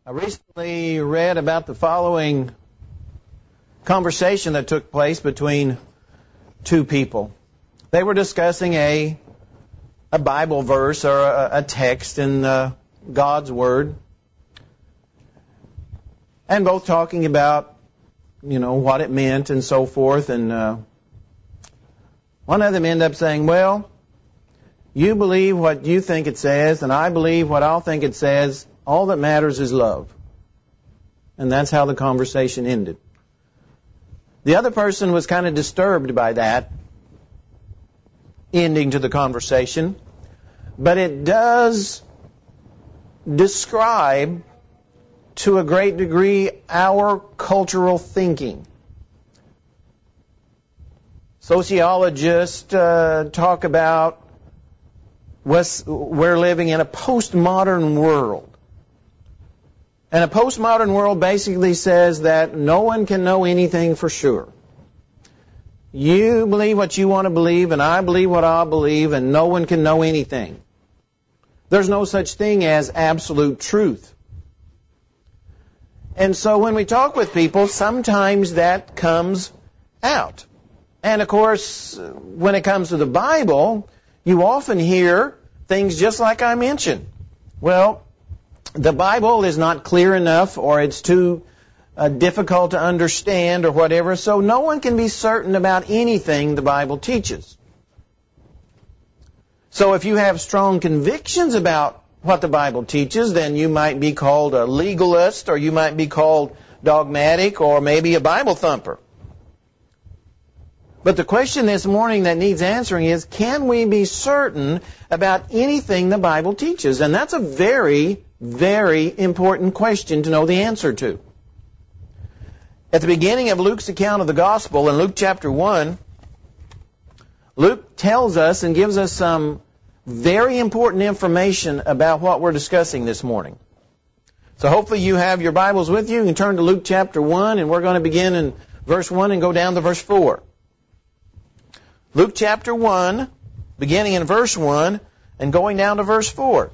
I recently read about the following conversation that took place between two people. They were discussing a Bible verse or a text in God's Word, and both talking about, what it meant and so forth. And one of them ended up saying, well, you believe what you think it says, and I believe what I'll think it says. All that matters is love. And that's how the conversation ended. The other person was kind of disturbed by that ending to the conversation, but it does describe to a great degree our cultural thinking. Sociologists talk about we're living in a postmodern world. And a postmodern world basically says that no one can know anything for sure. You believe what you want to believe, and I believe what I believe, and no one can know anything. There's no such thing as absolute truth. And so when we talk with people, sometimes that comes out. And of course, when it comes to the Bible, you often hear things just like I mentioned. Well, the Bible is not clear enough, or it's too difficult to understand, or whatever, so no one can be certain about anything the Bible teaches. So if you have strong convictions about what the Bible teaches, then you might be called a legalist, or you might be called dogmatic, or maybe a Bible thumper. But the question this morning that needs answering is, can we be certain about anything the Bible teaches? And that's a very, very important question to know the answer to. At the beginning of Luke's account of the gospel, in Luke chapter 1, Luke tells us and gives us some very important information about what we're discussing this morning. So hopefully you have your Bibles with you. You can turn to Luke chapter 1, and we're going to begin in verse 1 and go down to verse 4. Luke chapter 1, beginning in verse 1 and going down to verse 4.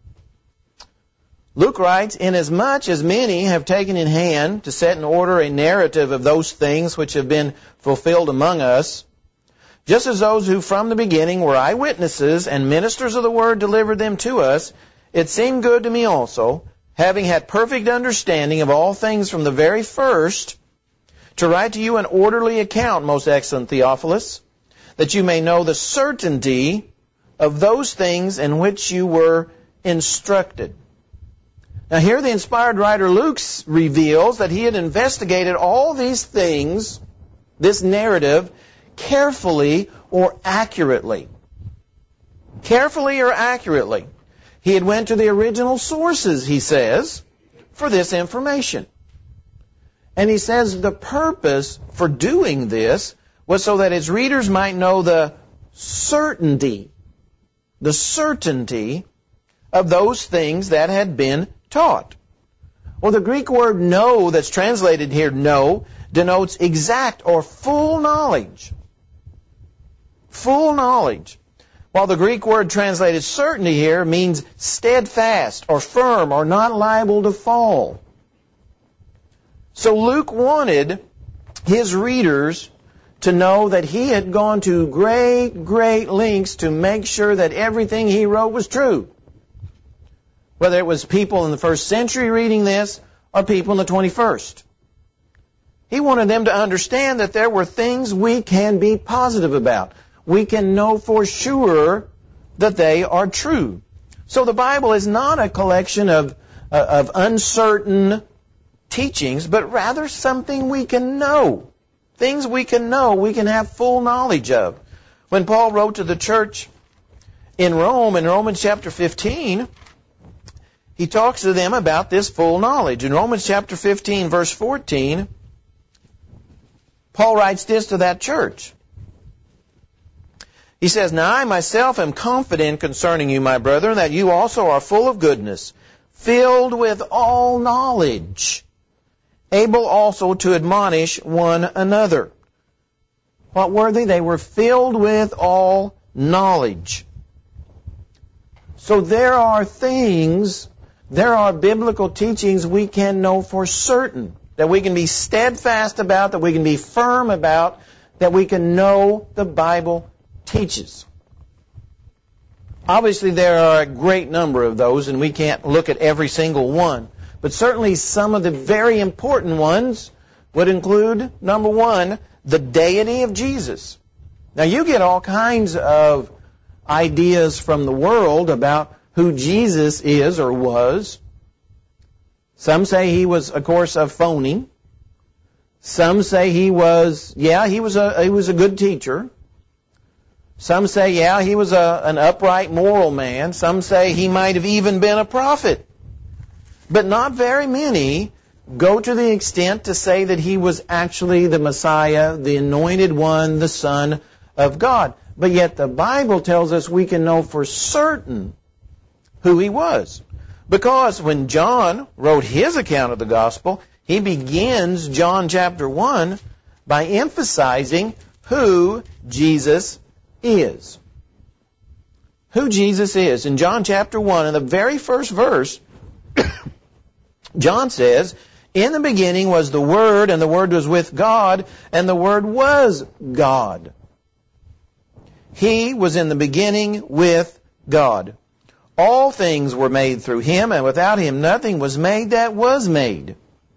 Luke writes, "Inasmuch as many have taken in hand to set in order a narrative of those things which have been fulfilled among us, just as those who from the beginning were eyewitnesses and ministers of the word delivered them to us, it seemed good to me also, having had perfect understanding of all things from the very first, to write to you an orderly account, most excellent Theophilus, that you may know the certainty of those things in which you were instructed." Now here the inspired writer Luke reveals that he had investigated all these things, this narrative, carefully or accurately. Carefully or accurately. He had went to the original sources, he says, for this information. And he says the purpose for doing this was so that his readers might know the certainty of those things that had been taught. Well, the Greek word know that's translated here, know, denotes exact or full knowledge. Full knowledge. While the Greek word translated certainty here means steadfast or firm or not liable to fall. So Luke wanted his readers to know that he had gone to great, great lengths to make sure that everything he wrote was true. Whether it was people in the first century reading this or people in the 21st. He wanted them to understand that there were things we can be positive about. We can know for sure that they are true. So the Bible is not a collection of uncertain teachings, but rather something we can know. Things we can know, we can have full knowledge of. When Paul wrote to the church in Rome, in Romans chapter 15, he talks to them about this full knowledge. In Romans chapter 15, verse 14, Paul writes this to that church. He says, "Now I myself am confident concerning you, my brethren, that you also are full of goodness, filled with all knowledge, able also to admonish one another." What were they? They were filled with all knowledge. So there are things there are biblical teachings we can know for certain, that we can be steadfast about, that we can be firm about, that we can know the Bible teaches. Obviously, there are a great number of those, and we can't look at every single one. But certainly some of the very important ones would include, number one, the deity of Jesus. Now, you get all kinds of ideas from the world about who Jesus is or was. Some say he was, of course, a phony. Some say he was a good teacher. Some say, he was an upright moral man. Some say he might have even been a prophet. But not very many go to the extent to say that he was actually the Messiah, the anointed one, the Son of God. But yet the Bible tells us we can know for certain who he was. Because when John wrote his account of the gospel, he begins John chapter 1 by emphasizing who Jesus is. Who Jesus is. In John chapter 1, in the very first verse, John says, "In the beginning was the Word, and the Word was with God, and the Word was God. He was in the beginning with God. All things were made through Him, and without Him nothing was made that was made."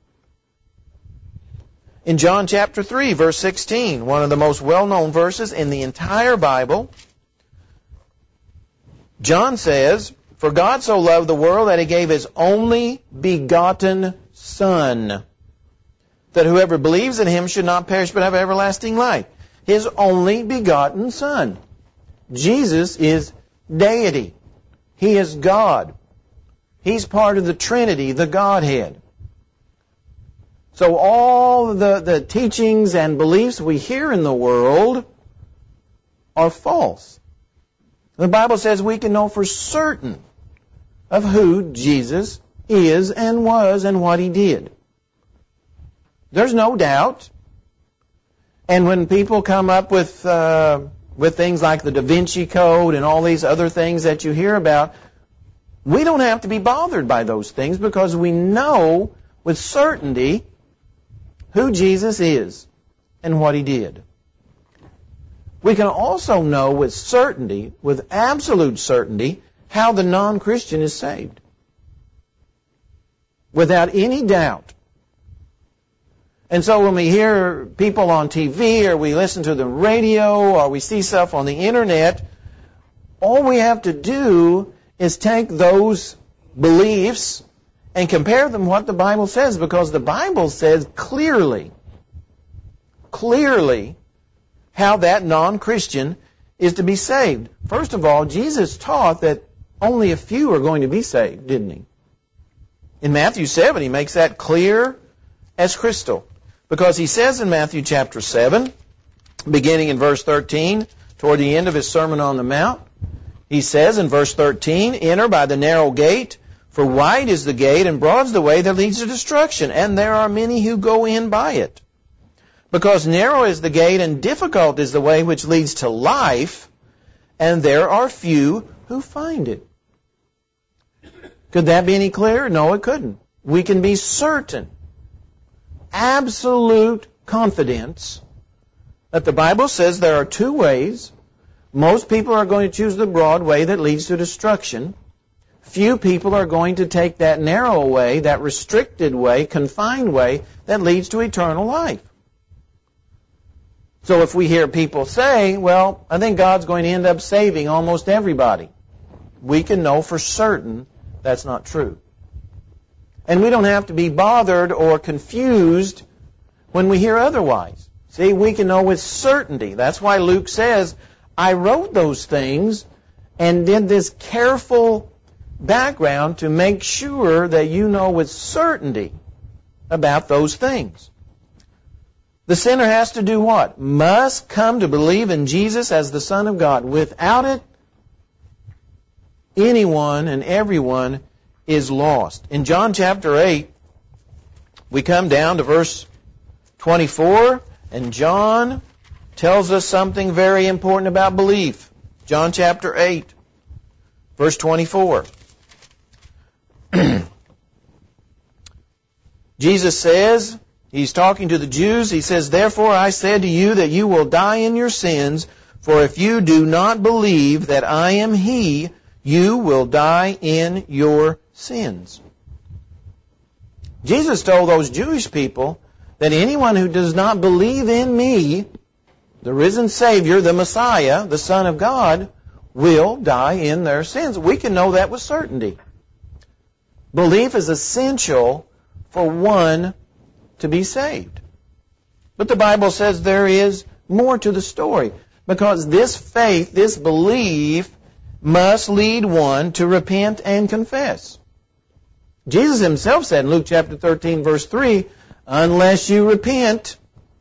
In John chapter 3, verse 16, one of the most well-known verses in the entire Bible, John says, "For God so loved the world that He gave His only begotten Son, that whoever believes in Him should not perish but have everlasting life." His only begotten Son. Jesus is deity. He is God. He's part of the Trinity, the Godhead. So all the teachings and beliefs we hear in the world are false. The Bible says we can know for certain of who Jesus is and was and what He did. There's no doubt. And when people come up with things like the Da Vinci Code and all these other things that you hear about, we don't have to be bothered by those things because we know with certainty who Jesus is and what He did. We can also know with certainty, with absolute certainty, how the non-Christian is saved. Without any doubt. And so when we hear people on TV or we listen to the radio or we see stuff on the internet, all we have to do is take those beliefs and compare them to what the Bible says, because the Bible says clearly how that non-Christian is to be saved. First of all, Jesus taught that only a few are going to be saved, didn't He? In Matthew 7, He makes that clear as crystal. Because He says in Matthew chapter 7, beginning in verse 13, toward the end of His Sermon on the Mount, He says in verse 13, "Enter by the narrow gate, for wide is the gate and broad is the way that leads to destruction, and there are many who go in by it. Because narrow is the gate and difficult is the way which leads to life, and there are few who find it." Could that be any clearer? No, it couldn't. We can be certain, absolute confidence, that the Bible says there are two ways. Most people are going to choose the broad way that leads to destruction. Few people are going to take that narrow way, that restricted way, confined way, that leads to eternal life. So if we hear people say, "Well, I think God's going to end up saving almost everybody," we can know for certain that's not true. And we don't have to be bothered or confused when we hear otherwise. See, we can know with certainty. That's why Luke says, "I wrote those things and did this careful background to make sure that you know with certainty about those things." The sinner has to do what? Must come to believe in Jesus as the Son of God. Without it, anyone and everyone is lost. In John chapter 8, we come down to verse 24, and John tells us something very important about belief. John chapter 8, verse 24. Jesus says, He's talking to the Jews, He says, "Therefore I said to you that you will die in your sins, for if you do not believe that I am He, you will die in your sins." Jesus told those Jewish people that anyone who does not believe in me, the risen Savior, the Messiah, the Son of God, will die in their sins. We can know that with certainty. Belief is essential for one to be saved. But the Bible says there is more to the story, because this faith, this belief, must lead one to repent and confess. Jesus Himself said in Luke chapter 13, verse 3, "Unless you repent,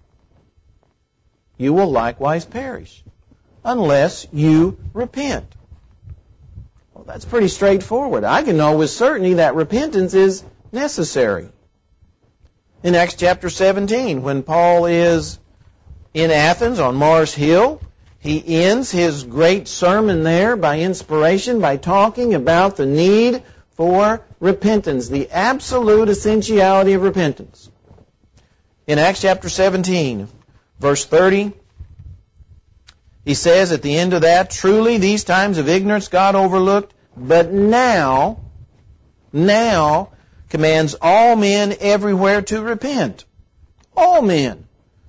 you will likewise perish." Unless you repent. Well, that's pretty straightforward. I can know with certainty that repentance is necessary. In Acts chapter 17, when Paul is in Athens on Mars Hill, he ends his great sermon there by inspiration, by talking about the need for repentance, the absolute essentiality of repentance. In Acts chapter 17, verse 30, he says at the end of that, "Truly these times of ignorance God overlooked, but now commands all men everywhere to repent." All men.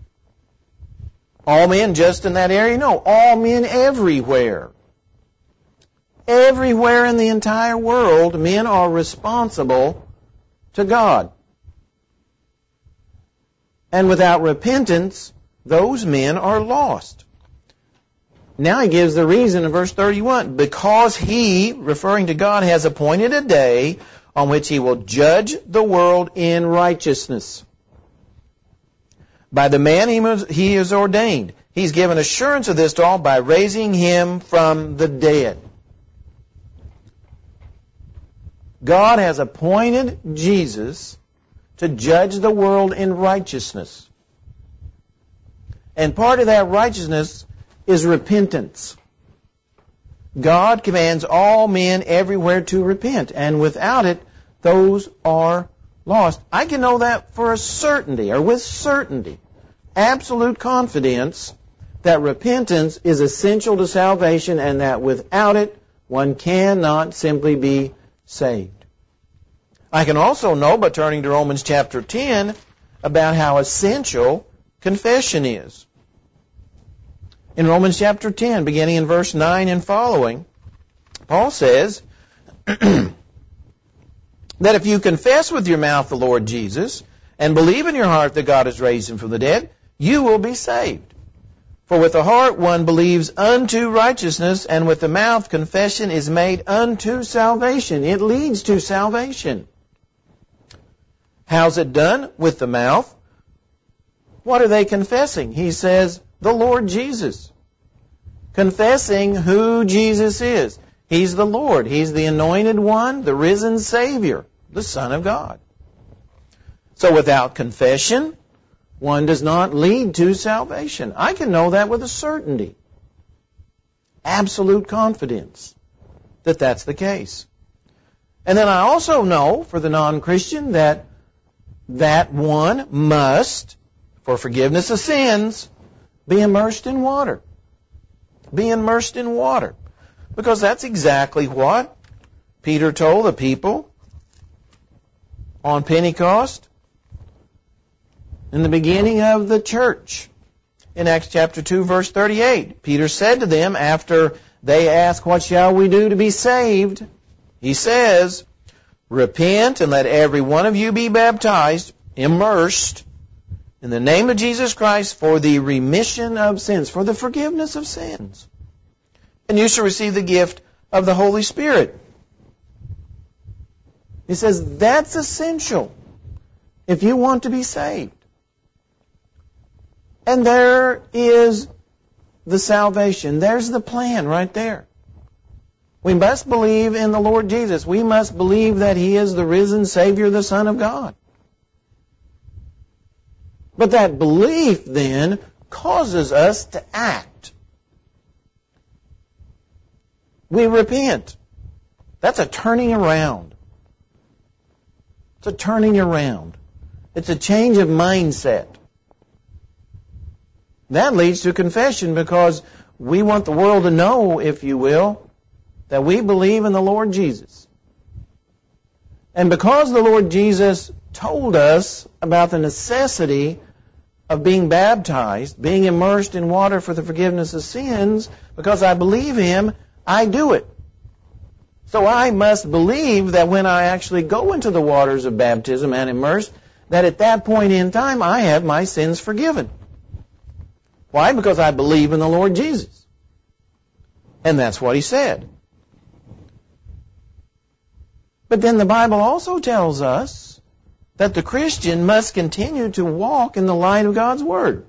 All men just in that area? No, all men everywhere. Everywhere in the entire world, men are responsible to God. And without repentance, those men are lost. Now he gives the reason in verse 31. "Because He," referring to God, "has appointed a day on which He will judge the world in righteousness. By the man He has ordained. He's given assurance of this to all by raising Him from the dead." God has appointed Jesus to judge the world in righteousness. And part of that righteousness is repentance. God commands all men everywhere to repent, and without it, those are lost. I can know that for a certainty, or with certainty, absolute confidence, that repentance is essential to salvation, and that without it, one cannot simply be saved. I can also know, by turning to Romans chapter 10, about how essential confession is. In Romans chapter 10, beginning in verse 9 and following, Paul says that if you confess with your mouth the Lord Jesus and believe in your heart that God has raised Him from the dead, you will be saved. For with the heart one believes unto righteousness, and with the mouth confession is made unto salvation. It leads to salvation. How's it done? With the mouth. What are they confessing? He says, the Lord Jesus. Confessing who Jesus is. He's the Lord. He's the anointed one, the risen Savior, the Son of God. So without confession, one does not lead to salvation. I can know that with a certainty. Absolute confidence that that's the case. And then I also know, for the non-Christian, that one must, for forgiveness of sins, be immersed in water. Be immersed in water. Because that's exactly what Peter told the people on Pentecost in the beginning of the church. In Acts chapter 2, verse 38, Peter said to them after they asked, "What shall we do to be saved?" He says, "Repent and let every one of you be baptized," immersed, "in the name of Jesus Christ for the remission of sins," for the forgiveness of sins. "And you shall receive the gift of the Holy Spirit." He says that's essential if you want to be saved. And there is the salvation. There's the plan right there. We must believe in the Lord Jesus. We must believe that He is the risen Savior, the Son of God. But that belief then causes us to act. We repent. That's a turning around. It's a turning around. It's a change of mindset. That leads to confession because we want the world to know, if you will, that we believe in the Lord Jesus. And because the Lord Jesus told us about the necessity of being baptized, being immersed in water for the forgiveness of sins, because I believe Him, I do it. So I must believe that when I actually go into the waters of baptism and immerse, that at that point in time I have my sins forgiven. Why? Because I believe in the Lord Jesus. And that's what He said. But then the Bible also tells us that the Christian must continue to walk in the light of God's Word.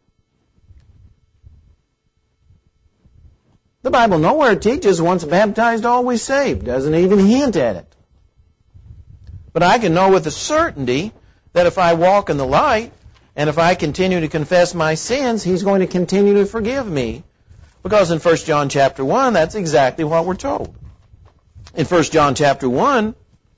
The Bible nowhere teaches once baptized, always saved. Doesn't even hint at it. But I can know with a certainty that if I walk in the light, and if I continue to confess my sins, He's going to continue to forgive me. Because in 1 John chapter 1, that's exactly what we're told. In 1 John chapter 1,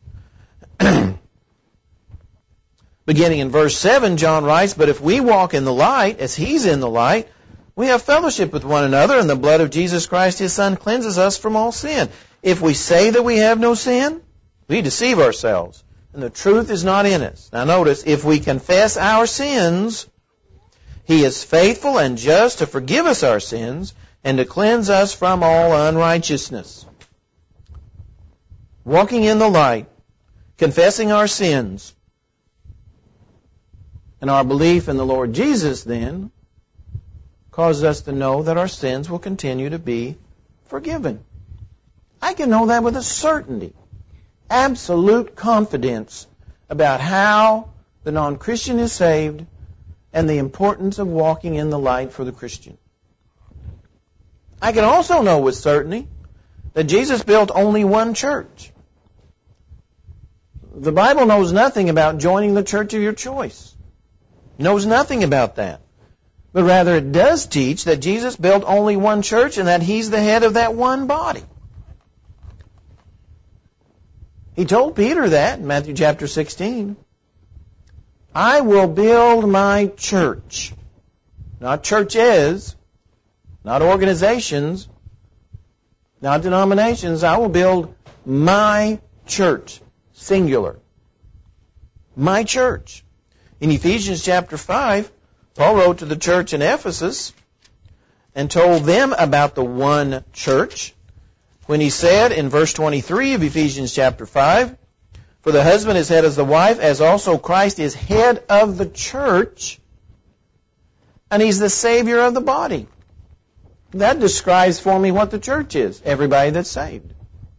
beginning in verse 7, John writes, "But if we walk in the light, as He's in the light, we have fellowship with one another, and the blood of Jesus Christ, His Son, cleanses us from all sin. If we say that we have no sin, we deceive ourselves, and the truth is not in us." Now notice, if we confess our sins, He is faithful and just to forgive us our sins and to cleanse us from all unrighteousness. Walking in the light, confessing our sins, and our belief in the Lord Jesus then causes us to know that our sins will continue to be forgiven. I can know that with a certainty, absolute confidence about how the non-Christian is saved and the importance of walking in the light for the Christian. I can also know with certainty that Jesus built only one church. The Bible knows nothing about joining the church of your choice. Knows nothing about that. But rather it does teach that Jesus built only one church and that He's the head of that one body. He told Peter that in Matthew chapter 16. "I will build my church." Not churches, not organizations, not denominations. I will build my church. Singular. My church. In Ephesians chapter 5, Paul wrote to the church in Ephesus and told them about the one church when he said in verse 23 of Ephesians chapter 5, "For the husband is head as the wife, as also Christ is head of the church, and He's the Savior of the body." That describes for me what the church is. Everybody that's saved.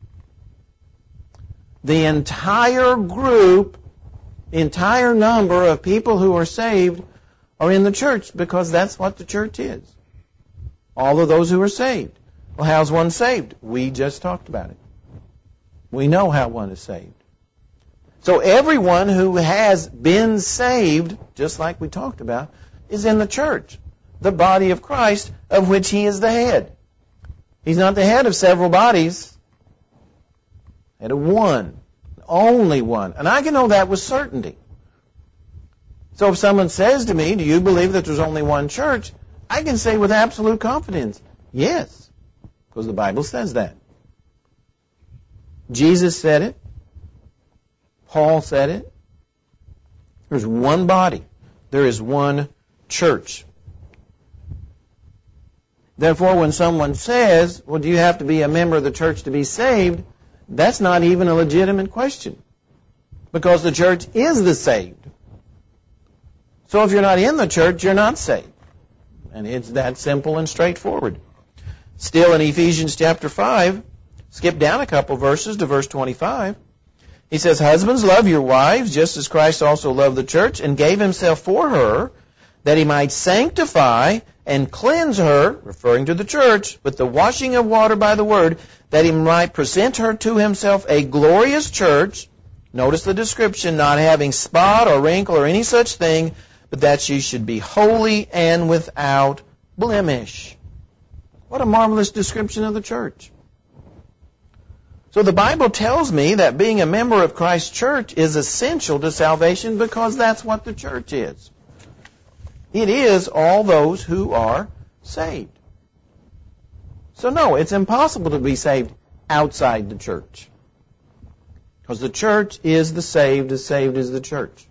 The entire group, the entire number of people who are saved are in the church because that's what the church is. All of those who are saved. Well, how's one saved? We just talked about it. We know how one is saved. So everyone who has been saved, just like we talked about, is in the church, the body of Christ, of which He is the head. He's not the head of several bodies. Head of one. Only one. And I can know that with certainty. So if someone says to me, "Do you believe that there's only one church?" I can say with absolute confidence, yes, because the Bible says that. Jesus said it. Paul said it. There's one body. There is one church. Therefore, when someone says, "Well, do you have to be a member of the church to be saved?" that's not even a legitimate question, because the church is the saved. So if you're not in the church, you're not saved. And it's that simple and straightforward. Still in Ephesians chapter 5, skip down a couple verses to verse 25. He says, "Husbands, love your wives, just as Christ also loved the church and gave Himself for her, that He might sanctify and cleanse her," referring to the church, "with the washing of water by the word, that He might present her to Himself a glorious church," notice the description, "not having spot or wrinkle or any such thing, but that she should be holy and without blemish." What a marvelous description of the church. So the Bible tells me that being a member of Christ's church is essential to salvation because that's what the church is. It is all those who are saved. So no, it's impossible to be saved outside the church. Because the church is the saved as the church.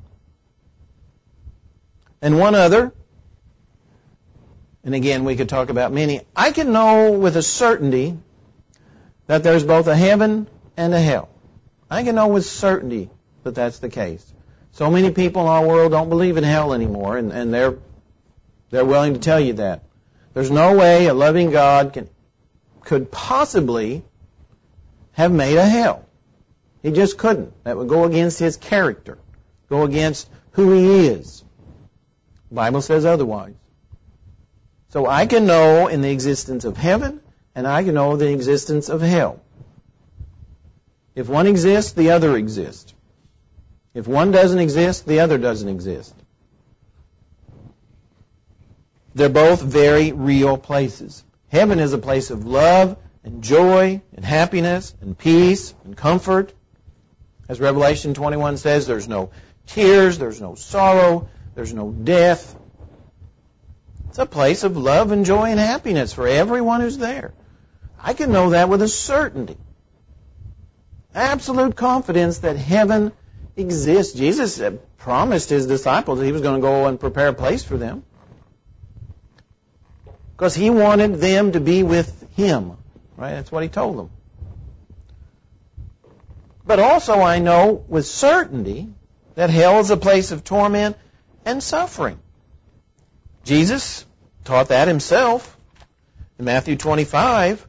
And one other, and again we could talk about many, I can know with a certainty that there's both a heaven and a hell. I can know with certainty that that's the case. So many people in our world don't believe in hell anymore, and they're willing to tell you that. There's no way a loving God could possibly have made a hell. He just couldn't. That would go against His character, go against who He is. The Bible says otherwise. So I can know in the existence of heaven, and I can know the existence of hell. If one exists, the other exists. If one doesn't exist, the other doesn't exist. They're both very real places. Heaven is a place of love and joy and happiness and peace and comfort. As Revelation 21 says, there's no tears, there's no sorrow, there's no death. It's a place of love and joy and happiness for everyone who's there. I can know that with a certainty. Absolute confidence that heaven exists. Jesus promised His disciples that He was going to go and prepare a place for them. Because He wanted them to be with Him. Right? That's what He told them. But also I know with certainty that hell is a place of torment and suffering. Jesus taught that Himself in Matthew 25.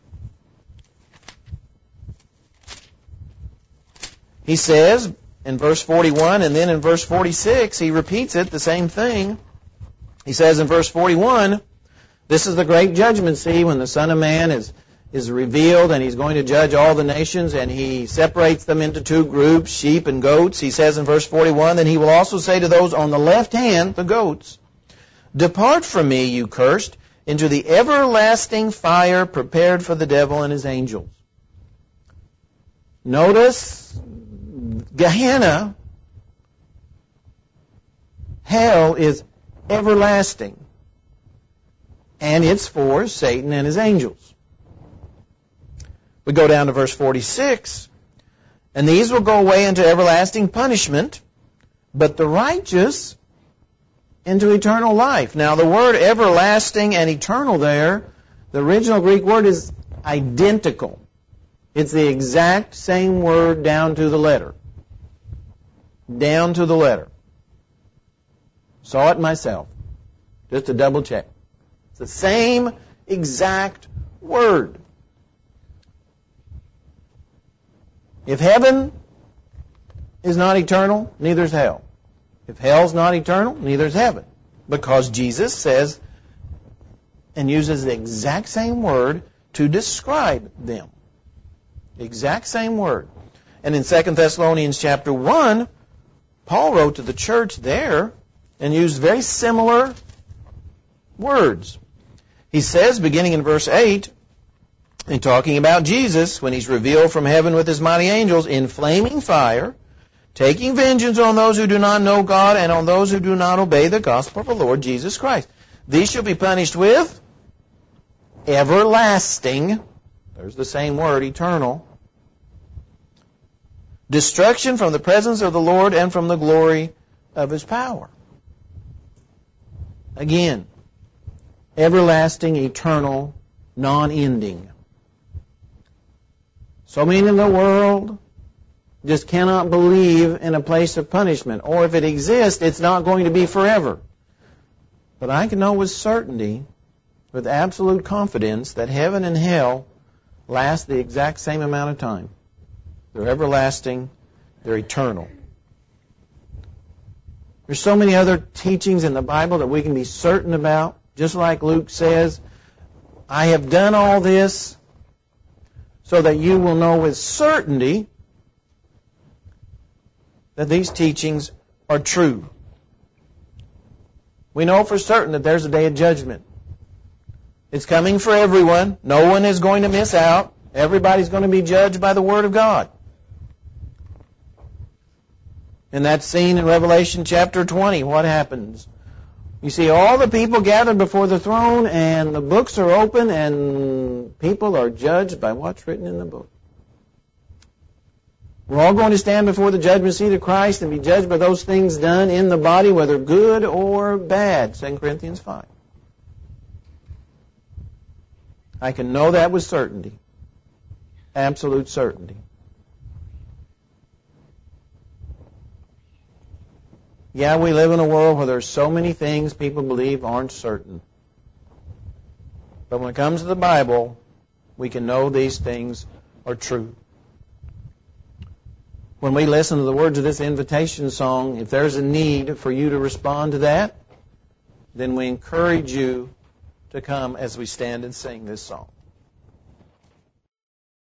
He says in verse 41 and then in verse 46, He repeats it, the same thing. He says in verse 41, this is the great judgment, see, when the Son of Man is revealed and He's going to judge all the nations, and He separates them into two groups, sheep and goats. He says in verse 41, then He will also say to those on the left hand, the goats, depart from me, you cursed, into the everlasting fire prepared for the devil and his angels. Notice Gehenna, hell, is everlasting, and it's for Satan and his angels. We go down to verse 46, and these will go away into everlasting punishment, but the righteous into eternal life. Now the word everlasting and eternal there, the original Greek word is identical. It's the exact same word down to the letter. Down to the letter. Saw it myself. Just to double check. It's the same exact word. If heaven is not eternal, neither is hell. If hell's not eternal, neither is heaven. Because Jesus says and uses the exact same word to describe them. The exact same word. And in 2 Thessalonians chapter 1, Paul wrote to the church there and used very similar words. He says, beginning in verse 8, in talking about Jesus, when He's revealed from heaven with His mighty angels in flaming fire, taking vengeance on those who do not know God and on those who do not obey the gospel of the Lord Jesus Christ. These shall be punished with everlasting, there's the same word, eternal, destruction from the presence of the Lord and from the glory of His power. Again, everlasting, eternal, non-ending. So many in the world just cannot believe in a place of punishment. Or if it exists, it's not going to be forever. But I can know with certainty, with absolute confidence, that heaven and hell last the exact same amount of time. They're everlasting. They're eternal. There's so many other teachings in the Bible that we can be certain about. Just like Luke says, I have done all this so that you will know with certainty that these teachings are true. We know for certain that there's a day of judgment. It's coming for everyone. No one is going to miss out. Everybody's going to be judged by the Word of God. In that scene in Revelation chapter 20, what happens? You see all the people gathered before the throne, and the books are open, and people are judged by what's written in the book. We're all going to stand before the judgment seat of Christ and be judged by those things done in the body, whether good or bad. 2 Corinthians 5. I can know that with certainty. Absolute certainty. Yeah, we live in a world where there's so many things people believe aren't certain. But when it comes to the Bible, we can know these things are true. When we listen to the words of this invitation song, if there's a need for you to respond to that, then we encourage you to come as we stand and sing this song.